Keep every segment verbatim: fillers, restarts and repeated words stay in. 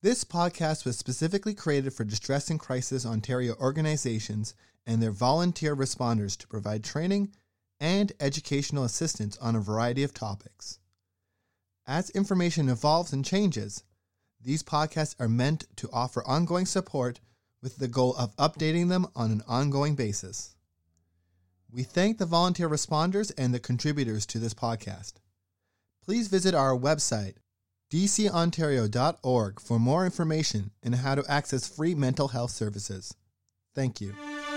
This podcast was specifically created for Distress and Crisis Ontario organizations and their volunteer responders to provide training and educational assistance on a variety of topics. As information evolves and changes, these podcasts are meant to offer ongoing support with the goal of updating them on an ongoing basis. We thank the volunteer responders and the contributors to this podcast. Please visit our website, d c ontario dot org, for more information and how to access free mental health services. Thank you.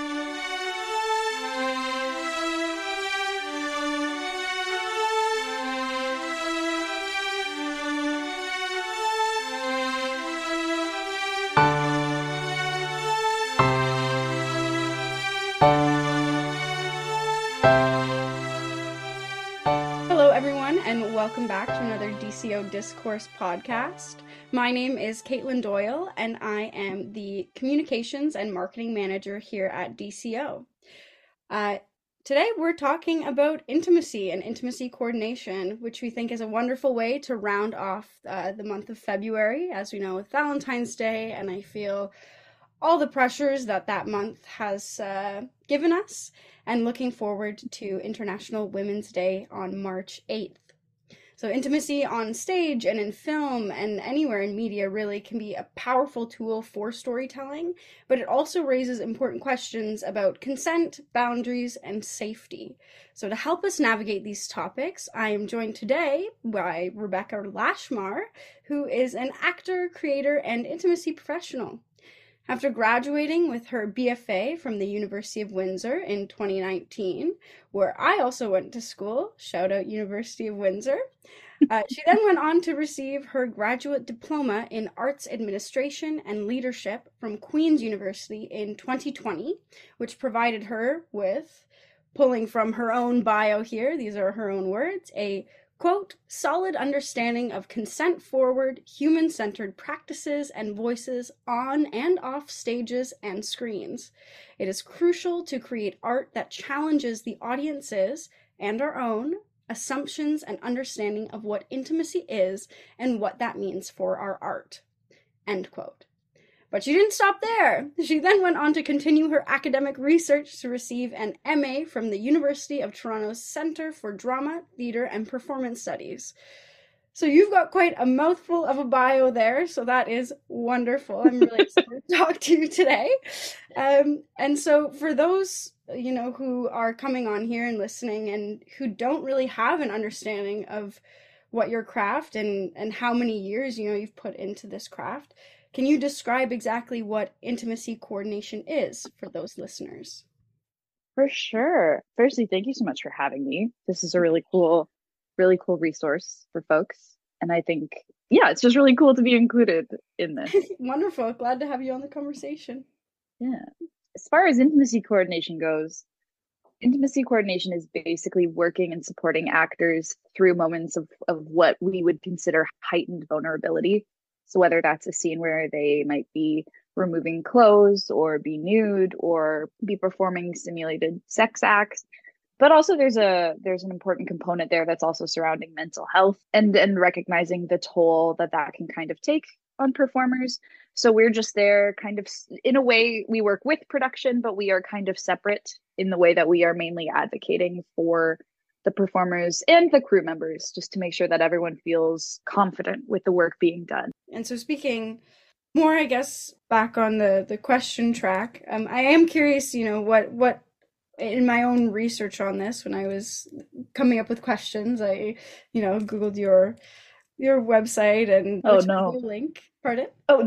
Welcome back to another D C O Discourse podcast. My name is Caitlin Doyle, and I am the Communications and Marketing Manager here at D C O. Uh, today we're talking about intimacy and intimacy coordination, which we think is a wonderful way to round off uh, the month of February, as we know, with Valentine's Day, and I feel all the pressures that that month has uh, given us, and looking forward to International Women's Day on March eighth. So intimacy on stage and in film and anywhere in media really can be a powerful tool for storytelling, but it also raises important questions about consent, boundaries, and safety. So to help us navigate these topics, I am joined today by Rebecca Lashmar, who is an actor, creator, and intimacy professional. After graduating with her B F A from the University of Windsor in twenty nineteen, where I also went to school, shout out University of Windsor, uh, she then went on to receive her graduate diploma in Arts Administration and Leadership from Queen's University in twenty twenty, which provided her with, pulling from her own bio here, these are her own words, a quote, solid understanding of consent-forward, human-centered practices and voices on and off stages and screens. It is crucial to create art that challenges the audience's and our own assumptions and understanding of what intimacy is and what that means for our art. End quote. But she didn't stop there. She then went on to continue her academic research to receive an M A from the University of Toronto's Centre for Drama, Theatre and Performance Studies. So you've got quite a mouthful of a bio there, so that is wonderful. I'm really excited to talk to you today. Um, and so for those, you know, who are coming on here and listening and who don't really have an understanding of what your craft and, and how many years, you know, you've put into this craft, can you describe exactly what intimacy coordination is for those listeners? For sure. Firstly, thank you so much for having me. This is a really cool, really cool resource for folks. And I think, yeah, it's just really cool to be included in this. Wonderful. Glad to have you on the conversation. Yeah. As far as intimacy coordination goes, intimacy coordination is basically working and supporting actors through moments of, of what we would consider heightened vulnerability. So whether that's a scene where they might be removing clothes or be nude or be performing simulated sex acts, but also there's a there's an important component there that's also surrounding mental health and and recognizing the toll that that can kind of take on performers. So we're just there kind of, in a way, we work with production, but we are kind of separate in the way that we are mainly advocating for the performers and the crew members, just to make sure that everyone feels confident with the work being done. And so speaking more, I guess, back on the, the question track, um, I am curious, you know, what, what in my own research on this, when I was coming up with questions, I, you know, Googled your your website and oh no your link. Pardon? Oh,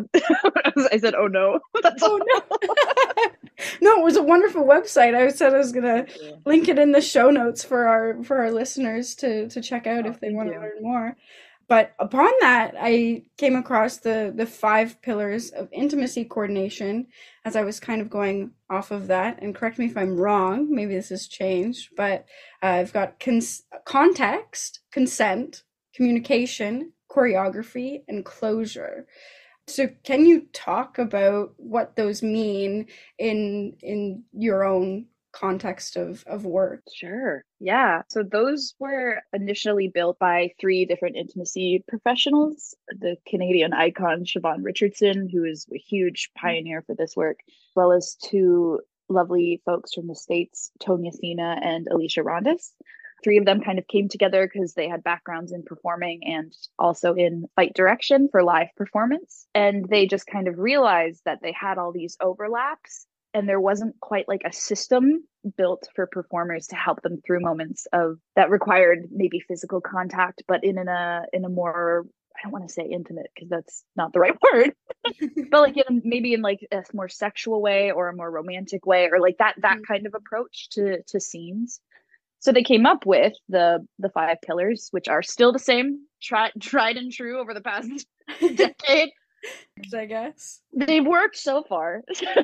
I said, oh no. That's oh no. No, it was a wonderful website. I said I was gonna link it in the show notes for our for our listeners to to check out oh, if they want to learn more. But upon that, I came across the the five pillars of intimacy coordination as I was kind of going off of that. And correct me if I'm wrong. Maybe this has changed, but uh, I've got cons- context, consent, communication, choreography, and closure. So can you talk about what those mean in in your own context of of work. Sure. Yeah. So those were initially built by three different intimacy professionals. The Canadian icon Siobhan Richardson, who is a huge pioneer for this work, as well as two lovely folks from the States, Tonya Sina and Alicia Rondas. Three of them kind of came together because they had backgrounds in performing and also in fight direction for live performance. And they just kind of realized that they had all these overlaps and there wasn't quite like a system built for performers to help them through moments of that required maybe physical contact, but in, in a in a more, I don't want to say intimate because that's not the right word, but like in a, maybe in like a more sexual way or a more romantic way, or like that that kind of approach to to scenes. So they came up with the the five pillars, which are still the same, tried tried and true over the past decade. I guess they've worked so far.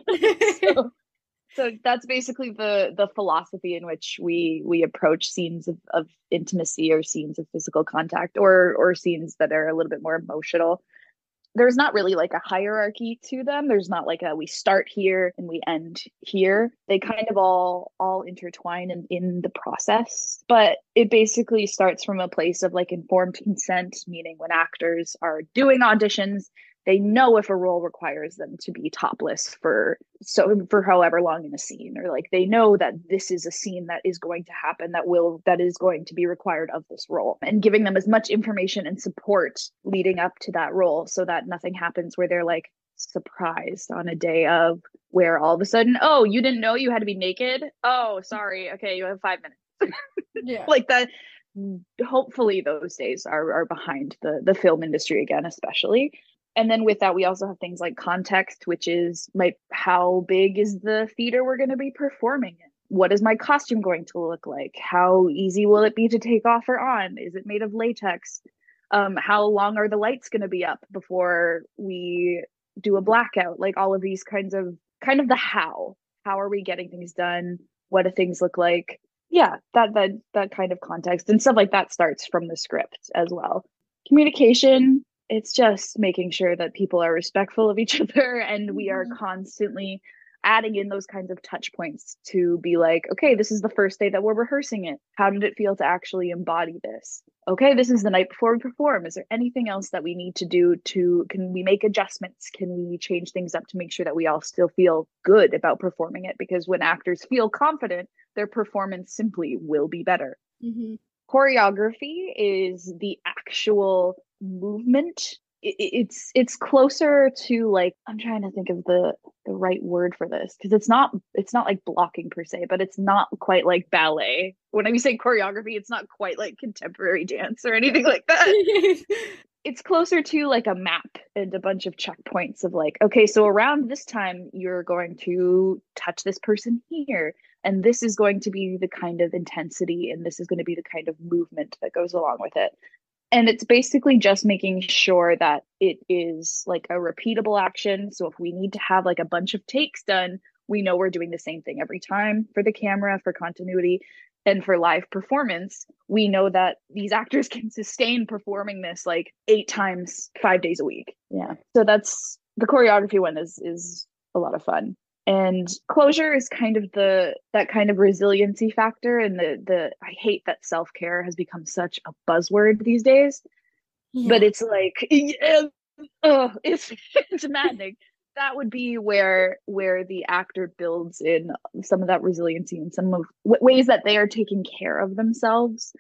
so, so that's basically the the philosophy in which we we approach scenes of, of intimacy or scenes of physical contact or or scenes that are a little bit more emotional. There's not really like a hierarchy to them. There's not like a we start here and we end here. They kind of all all intertwine in, in the process. But it basically starts from a place of like informed consent, meaning when actors are doing auditions, they know if a role requires them to be topless for so for however long in a scene, or like they know that this is a scene that is going to happen that will that is going to be required of this role, and giving them as much information and support leading up to that role so that nothing happens where they're like surprised on a day of where all of a sudden, oh, you didn't know you had to be naked? Oh, sorry. Okay, you have five minutes. Yeah. Like that. Hopefully those days are are behind the the film industry again, especially. And then with that, we also have things like context, which is like how big is the theater we're going to be performing in? What is my costume going to look like? How easy will it be to take off or on? Is it made of latex? Um, how long are the lights going to be up before we do a blackout? Like all of these kinds of kind of the how. How are we getting things done? What do things look like? Yeah, that that that kind of context and stuff like that starts from the script as well. Communication. It's just making sure that people are respectful of each other, and we are constantly adding in those kinds of touch points to be like, okay, this is the first day that we're rehearsing it. How did it feel to actually embody this? Okay, this is the night before we perform. Is there anything else that we need to do to, can we make adjustments? Can we change things up to make sure that we all still feel good about performing it? Because when actors feel confident, their performance simply will be better. Mm-hmm. Choreography is the actual movement. It's it's closer to like, I'm trying to think of the the right word for this, because it's not it's not like blocking per se, but it's not quite like ballet. When I say choreography, it's not quite like contemporary dance or anything like that. It's closer to like a map and a bunch of checkpoints of like, okay, so around this time you're going to touch this person here, and this is going to be the kind of intensity, and this is going to be the kind of movement that goes along with it. And it's basically just making sure that it is like a repeatable action. So if we need to have like a bunch of takes done, we know we're doing the same thing every time for the camera, for continuity, and for live performance. We know that these actors can sustain performing this like eight times, five days a week. Yeah. So that's the choreography one is is a lot of fun. And closure is kind of the that kind of resiliency factor, and the the I hate that self-care has become such a buzzword these days. Yeah. But it's like yeah, oh, it's it's maddening. That would be where where the actor builds in some of that resiliency and some of ways that they are taking care of themselves,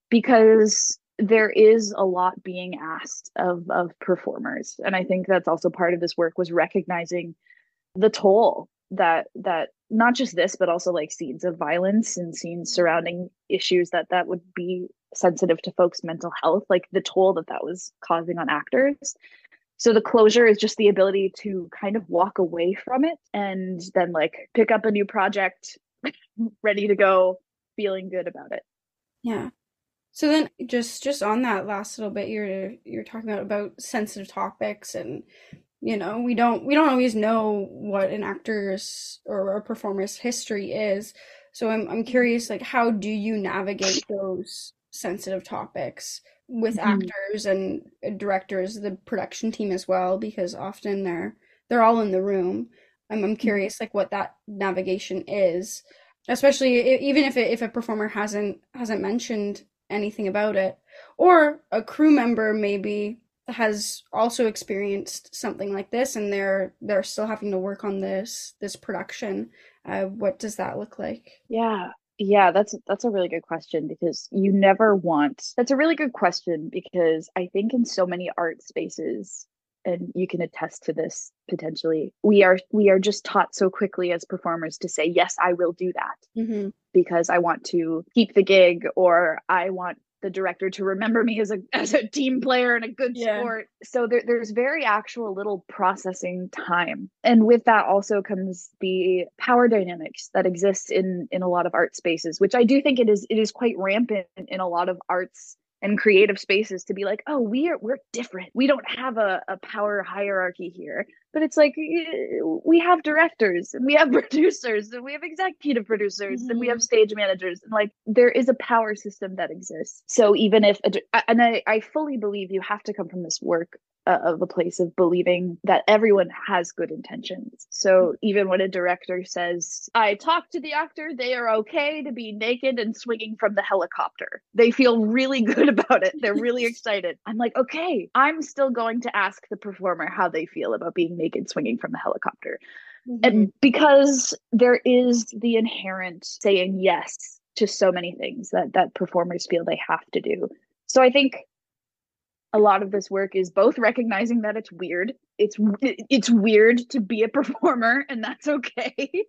because there is a lot being asked of of performers. And I think that's also part of this work, was recognizing the toll that that not just this, but also like scenes of violence and scenes surrounding issues that that would be sensitive to folks' mental health, like the toll that that was causing on actors. So the closure is just the ability to kind of walk away from it and then like pick up a new project, ready to go, feeling good about it. Yeah. So then just just on that last little bit, you're you're talking about about sensitive topics, and you know, we don't we don't always know what an actor's or a performer's history is. So I'm I'm curious, like, how do you navigate those sensitive topics with mm-hmm. actors and directors, the production team as well, because often they're they're all in the room. I'm I'm curious, like, what that navigation is. especially i- even if it, if a performer hasn't hasn't mentioned anything about it, or a crew member maybe has also experienced something like this and they're they're still having to work on this this production. Uh, what does that look like? Yeah. Yeah, that's that's a really good question because you never want. That's a really good question because I think in so many art spaces, and you can attest to this potentially, we are we are just taught so quickly as performers to say, yes, I will do that Mm-hmm. because I want to keep the gig or I want the director to remember me as a as a team player and a good Yeah. sport. So there, there's very actual little processing time. And with that also comes the power dynamics that exist in in a lot of art spaces, which I do think it is it is quite rampant in a lot of arts and creative spaces to be like, oh, we are we're different. We don't have a, a power hierarchy here. But it's like we have directors and we have producers and we have executive producers and we have Mm-hmm. stage managers and like there is a power system that exists. So even if and I, I fully believe you have to come from this work uh, of a place of believing that everyone has good intentions. So even when a director says, I talked to the actor, they are okay to be naked and swinging from the helicopter. They feel really good about it. They're really excited. I'm like, okay, I'm still going to ask the performer how they feel about being naked swinging from the helicopter. Mm-hmm. And because there is the inherent saying yes to so many things that that performers feel they have to do. So I think a lot of this work is both recognizing that it's weird. It's it's weird to be a performer, and that's okay.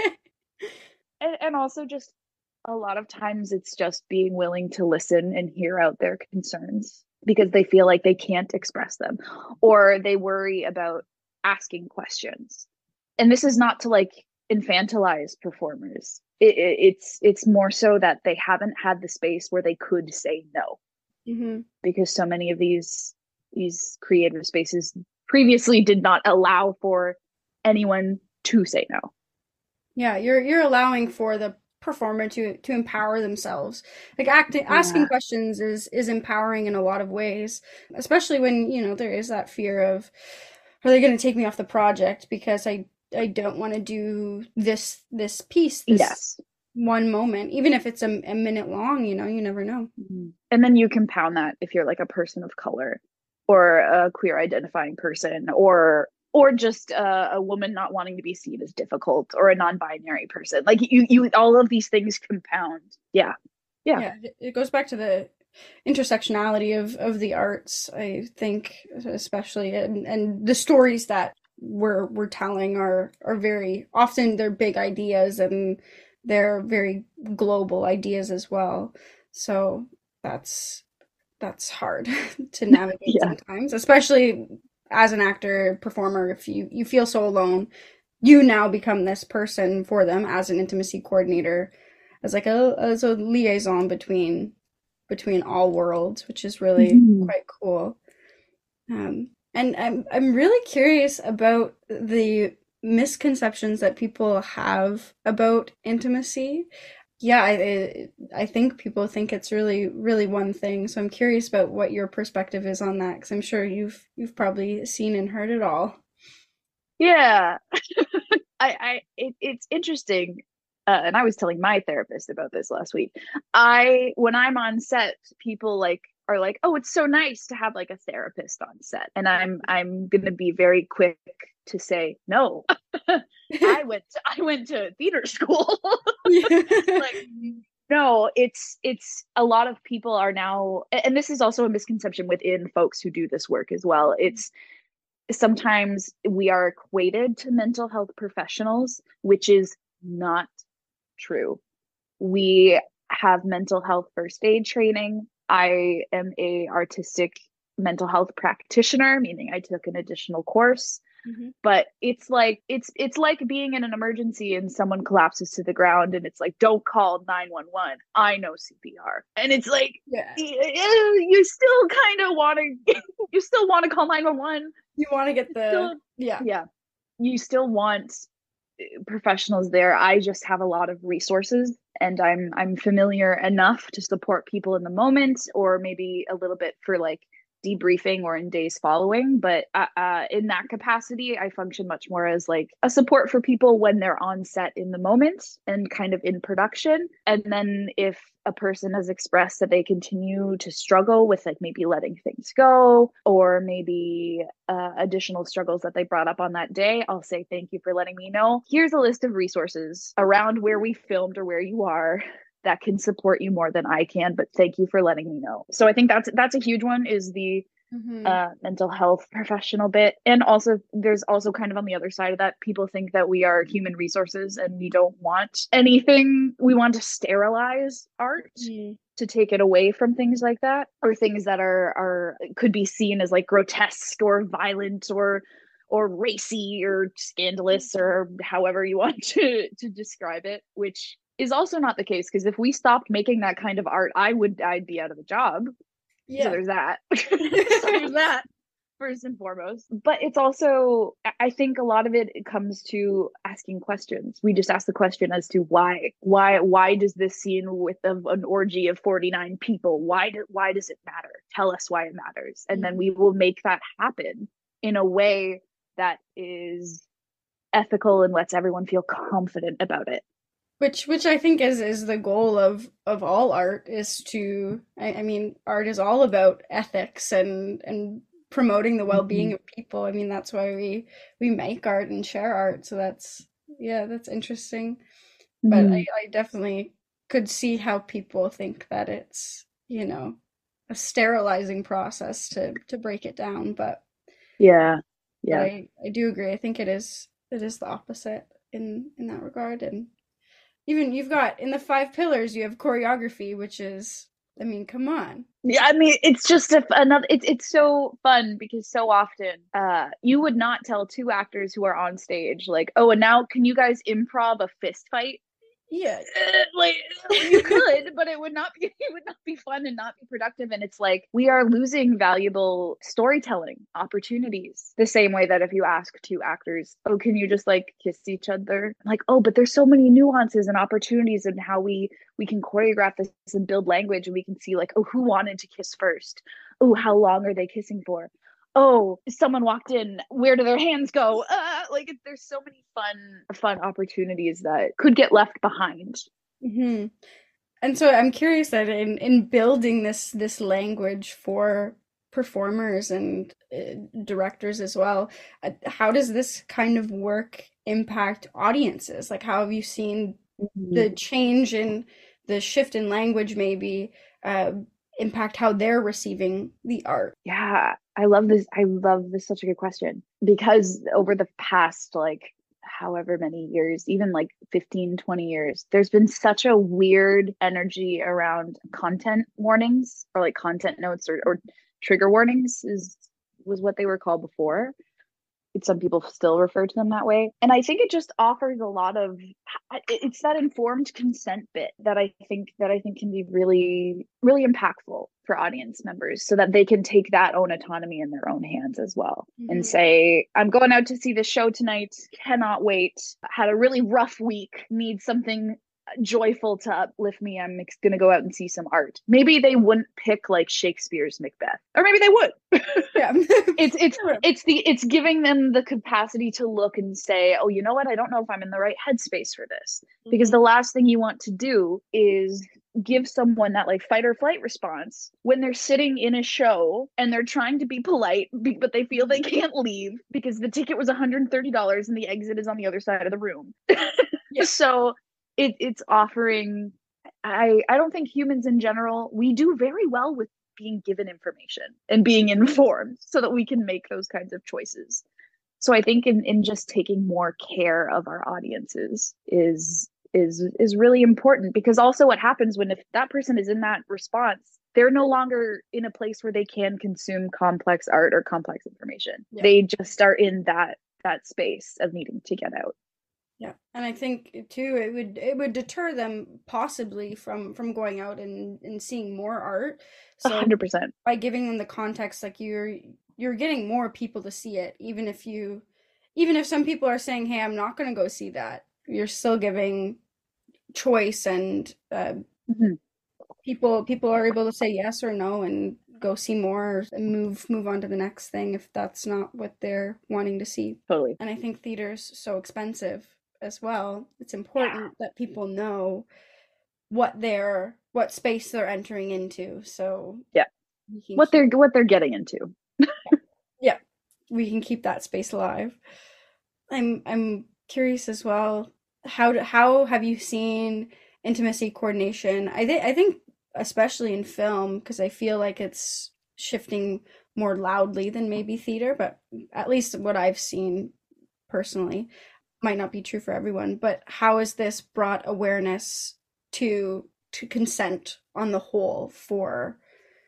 and, and also just a lot of times it's just being willing to listen and hear out their concerns because they feel like they can't express them or they worry about asking questions. And this is not to like infantilize performers. It, it, it's it's more so that they haven't had the space where they could say no Mm-hmm. because so many of these these creative spaces previously did not allow for anyone to say no. Yeah, you're you're allowing for the performer to to empower themselves. Like acting asking Yeah. questions is is empowering in a lot of ways, especially when, you know, there is that fear of, are they going to take me off the project because I I don't want to do this this piece, this Yes. one moment, even if it's a, a minute long, you know, you never know. Mm-hmm. And then you compound that if you're like a person of color or a queer identifying person or or just a, a woman not wanting to be seen as difficult or a non-binary person. Like you you all of these things compound. Yeah. Yeah. Yeah, it it goes back to the intersectionality of of the arts, I think, especially, and and the stories that we're we're telling are are very often they're big ideas and they're very global ideas as well. So that's that's hard to navigate Yeah. sometimes, especially as an actor, performer, if you you feel so alone, you now become this person for them as an intimacy coordinator, as like a as a liaison between between all worlds, which is really Mm-hmm. quite cool. Um, and I'm I'm really curious about the misconceptions that people have about intimacy. Yeah, I I think people think it's really really one thing. So I'm curious about what your perspective is on that, because I'm sure you've you've probably seen and heard it all. Yeah. I, I it, it's interesting. Uh, and I was telling my therapist about this last week. I when I'm on set, people like are like, "Oh, it's so nice to have like a therapist on set." And I'm I'm gonna be very quick to say, "No, I went to, I went to theater school." Like, no, it's it's a lot of people are now, and this is also a misconception within folks who do this work as well. It's sometimes we are equated to mental health professionals, which is not true. We have mental health first aid training. I am a artistic mental health practitioner, meaning I took an additional course. Mhm. But it's like it's it's like being in an emergency and someone collapses to the ground and it's like, don't call nine one one. I know C P R. And it's like Yeah, you still kind of want to you still want to call nine one one. you want to get the Still, yeah. yeah, you still want professionals there. I just have a lot of resources and I'm I'm familiar enough to support people in the moment or maybe a little bit for like debriefing or in days following. But uh, uh, in that capacity, I function much more as like a support for people when they're on set in the moment and kind of in production. And then if a person has expressed that they continue to struggle with like maybe letting things go, or maybe uh, additional struggles that they brought up on that day, I'll say, thank you for letting me know. Here's a list of resources around where we filmed or where you are that can support you more than I can, but thank you for letting me know. So I think that's that's a huge one, is the mm-hmm. uh, mental health professional bit. And also there's also kind of on the other side of that, people think that we are human resources and we don't want anything. We want to sterilize art. Mm-hmm. to take it away from things like that, or things that are are could be seen as like grotesque or violent or or racy or scandalous, or however you want to to describe it, which is also not the case, because if we stopped making that kind of art, I would I'd be out of a job. Yeah. So there's that. so there's that first and foremost. But it's also, I think a lot of it comes to asking questions. We just ask the question as to why, why, why does this scene with a, an orgy of forty-nine people, why do, why does it matter? Tell us why it matters. And mm-hmm. then we will make that happen in a way that is ethical and lets everyone feel confident about it. Which, which I think is, is the goal of, of all art, is to, I, I mean, art is all about ethics and, and promoting the well-being mm-hmm. of people. I mean, that's why we, we make art and share art. So that's, yeah, that's interesting. Mm-hmm. But I, I definitely could see how people think that it's, you know, a sterilizing process to, to break it down. But yeah, yeah, but I, I do agree. I think it is, it is the opposite in, in that regard. And even you've got in the five pillars, you have choreography, which is, I mean, come on. Yeah, I mean, it's just a, another, it's it's so fun, because so often uh, you would not tell two actors who are on stage, like, oh, and now can you guys improv a fist fight? Yeah. like you could, but it would not be, it would not be fun and not be productive. And it's like, we are losing valuable storytelling opportunities, the same way that if you ask two actors, oh, can you just like kiss each other? Like, oh, but there's so many nuances and opportunities in how we we can choreograph this and build language, and we can see like, oh, who wanted to kiss first? Oh, how long are they kissing for? Oh, someone walked in, where do their hands go? Uh, like, there's so many fun, fun opportunities that could get left behind. Mm-hmm. And so I'm curious that in, in building this, this language for performers and uh, directors as well, uh, how does this kind of work impact audiences? Like, how have you seen mm-hmm. the change in the shift in language maybe uh, impact how they're receiving the art? Yeah, I love this. I love this. Such a good question, because over the past, like, however many years, even like fifteen, twenty years, there's been such a weird energy around content warnings, or like content notes, or, or trigger warnings is was what they were called before. Some people still refer to them that way. And I think it just offers a lot of, it's that informed consent bit that I think that I think can be really, really impactful for audience members, so that they can take that own autonomy in their own hands as well. Mm-hmm. And say, I'm going out to see this show tonight, cannot wait, had a really rough week, need something joyful to uplift me. I'm going to go out and see some art. Maybe they wouldn't pick like Shakespeare's Macbeth, or maybe they would. Yeah. it's it's it's the it's giving them the capacity to look and say, oh, you know what? I don't know if I'm in the right headspace for this. Mm-hmm. Because the last thing you want to do is give someone that like fight or flight response when they're sitting in a show and they're trying to be polite, but they feel they can't leave because the ticket was one hundred thirty dollars and the exit is on the other side of the room. Yeah. So It, it's offering, I, I don't think humans in general, we do very well with being given information and being informed so that we can make those kinds of choices. So I think in, in just taking more care of our audiences is, is, is really important, because also what happens when if that person is in that response, they're no longer in a place where they can consume complex art or complex information. Yeah. They just are in that, that space of needing to get out. Yeah, and I think too it would it would deter them possibly from from going out and, and seeing more art. So one hundred percent. By giving them the context, like you're you're getting more people to see it, even if you even if some people are saying, "Hey, I'm not going to go see that." You're still giving choice, and uh, mm-hmm. people people are able to say yes or no, and go see more and move move on to the next thing if that's not what they're wanting to see. Totally. And I think theater's so expensive as well. It's important yeah. that people know what they're what space they're entering into. So yeah, what keep, they're what they're getting into. yeah, we can keep that space alive. I'm I'm curious as well. How do, how have you seen intimacy coordination? I think I think especially in film, because I feel like it's shifting more loudly than maybe theater, but at least what I've seen personally might not be true for everyone. But how has this brought awareness to to consent on the whole for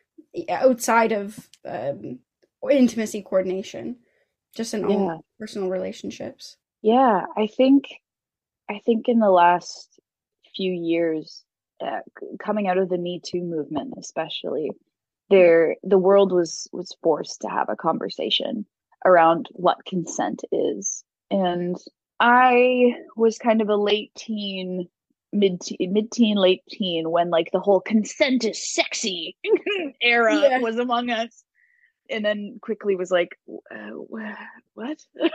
outside of um, intimacy coordination, just in yeah. all personal relationships? Yeah, I think I think in the last few years, uh, coming out of the Me Too movement, especially, there the world was was forced to have a conversation around what consent is, and I was kind of a late teen, mid mid teen, late teen when like the whole consent is sexy era yeah. was among us, and then quickly was like, uh, what?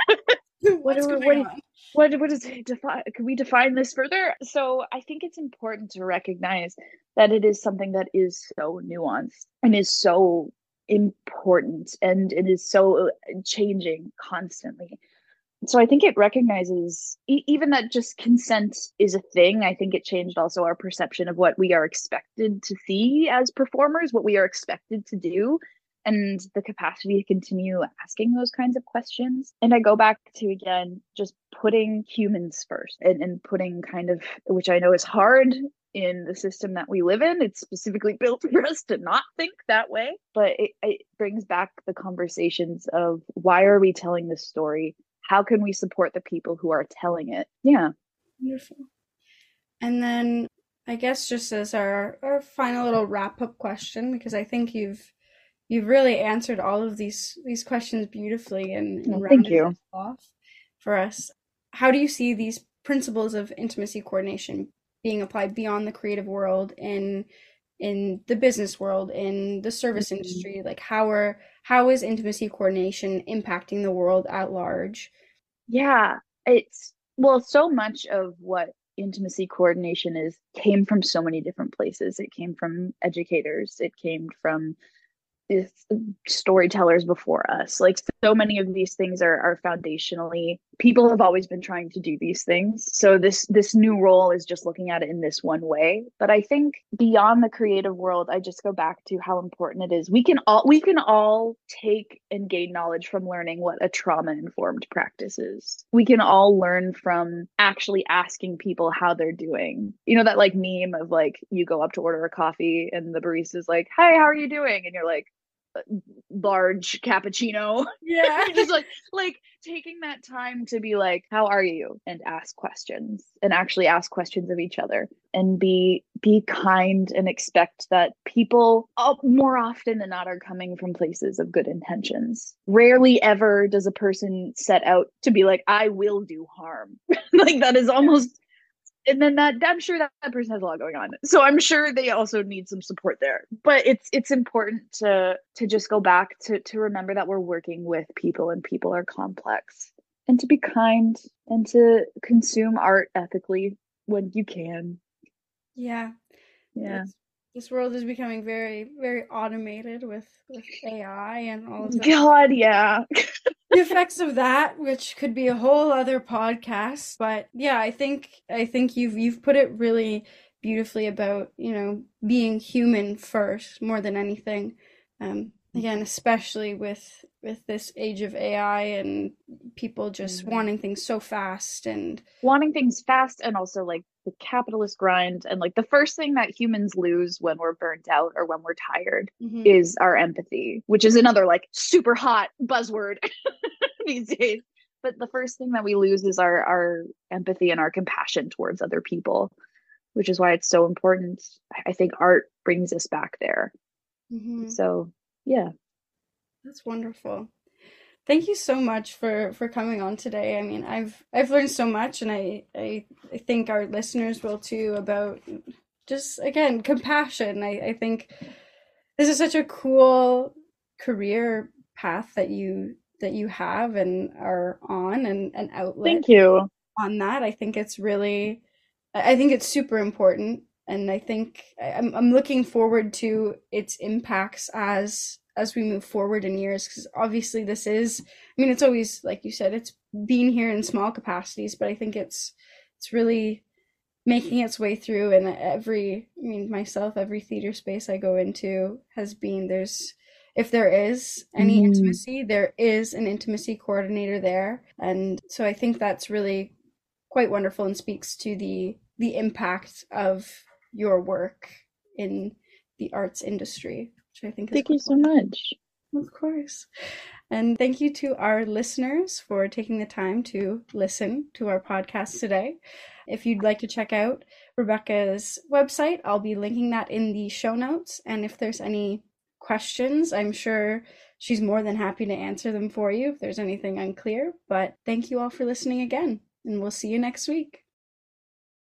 What, are, what, what what is it define? Can we define this further? So I think it's important to recognize that it is something that is so nuanced and is so important, and it is so changing constantly. So I think it recognizes e- even that just consent is a thing. I think it changed also our perception of what we are expected to see as performers, what we are expected to do, and the capacity to continue asking those kinds of questions. And I go back to, again, just putting humans first and, and putting kind of, which I know is hard in the system that we live in. It's specifically built for us to not think that way. But it, it brings back the conversations of why are we telling this story? How can we support the people who are telling it? Yeah. Wonderful. And then I guess just as our, our final little wrap-up question, because I think you've You've really answered all of these these questions beautifully and, and well, thank you. It off for us. How do you see these principles of intimacy coordination being applied beyond the creative world in in the business world, in the service mm-hmm. industry? Like how are how is intimacy coordination impacting the world at large? Yeah, it's well, so much of what intimacy coordination is came from so many different places. It came from educators. It came from storytellers before us. Like so many of these things are are foundationally, people have always been trying to do these things. So this this new role is just looking at it in this one way. But I think beyond the creative world, I just go back to how important it is. We can all we can all take and gain knowledge from learning what a trauma-informed practice is. We can all learn from actually asking people how they're doing. You know, that like meme of like you go up to order a coffee and the barista's like, "Hey, how are you doing?" And you're like, large cappuccino. Yeah. Just like like taking that time to be like, how are you? And ask questions and actually ask questions of each other and be be kind and expect that people oh, more often than not are coming from places of good intentions. Rarely ever does a person set out to be like, I will do harm. Like that is almost And then that I'm sure that, that person has a lot going on. So I'm sure they also need some support there. But it's it's important to to just go back to to remember that we're working with people and people are complex. And to be kind and to consume art ethically when you can. Yeah. Yeah. This, this world is becoming very, very automated with, with A I and all of that. God, yeah. The effects of that, which could be a whole other podcast, but yeah, I think I think you've you've put it really beautifully about, you know, being human first more than anything. Um, again, especially with with this age of A I and people just mm-hmm. wanting things so fast and wanting things fast, and also like the capitalist grind, and like the first thing that humans lose when we're burnt out or when we're tired mm-hmm. is our empathy, which is another like super hot buzzword these days. But the first thing that we lose is our our empathy and our compassion towards other people, which is why it's so important. I think art brings us back there. Mm-hmm. So yeah, that's wonderful. Thank you so much for, for coming on today. I mean, I've I've learned so much, and I, I, I think our listeners will too, about just, again, compassion. I, I think this is such a cool career path that you that you have and are on, and an outlet Thank you. on that. I think it's really, I think it's super important, and I think I'm I'm looking forward to its impacts as as we move forward in years, because obviously this is, I mean, it's always, like you said, it's been here in small capacities, but I think it's it's really making its way through. And every, I mean, myself, every theater space I go into has been, there's, if there is any Mm. intimacy, there is an intimacy coordinator there. And so I think that's really quite wonderful and speaks to the the impact of your work in the arts industry, which I think is Thank you quite so wonderful. much. Of course. And thank you to our listeners for taking the time to listen to our podcast today. If you'd like to check out Rebecca's website, I'll be linking that in the show notes. And if there's any questions, I'm sure she's more than happy to answer them for you if there's anything unclear. But thank you all for listening again, and we'll see you next week.